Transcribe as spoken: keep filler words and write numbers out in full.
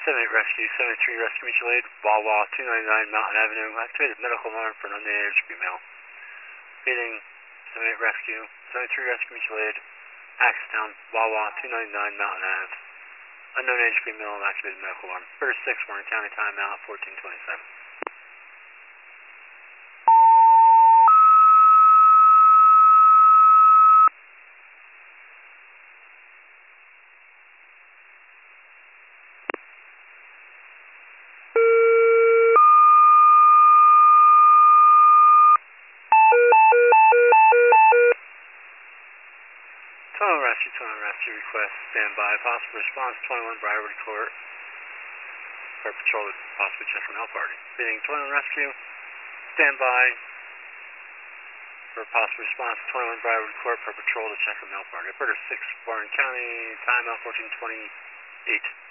seven eight Rescue, seven three Rescue Mutual Aid, Wawa, two ninety-nine Mountain Avenue, activated medical alarm for an unnamed H P male. Feeding, seven eight Rescue, seven three Rescue Mutual Aid, Axtown, Wawa, two ninety-nine Mountain Ave, unknown H P male, activated medical alarm. First six, Warren County, timeout, fourteen twenty-seven. twenty-one Rescue, twenty-one Rescue request, standby. Possible response, twenty-one Briarwood Court. Fire Patrol to possibly check on L party. Feeding twenty-one Rescue, standby. For possible response, twenty-one Briarwood Court. Fire Patrol to check on L party. Operator six, Warren County, timeout fourteen twenty-eight.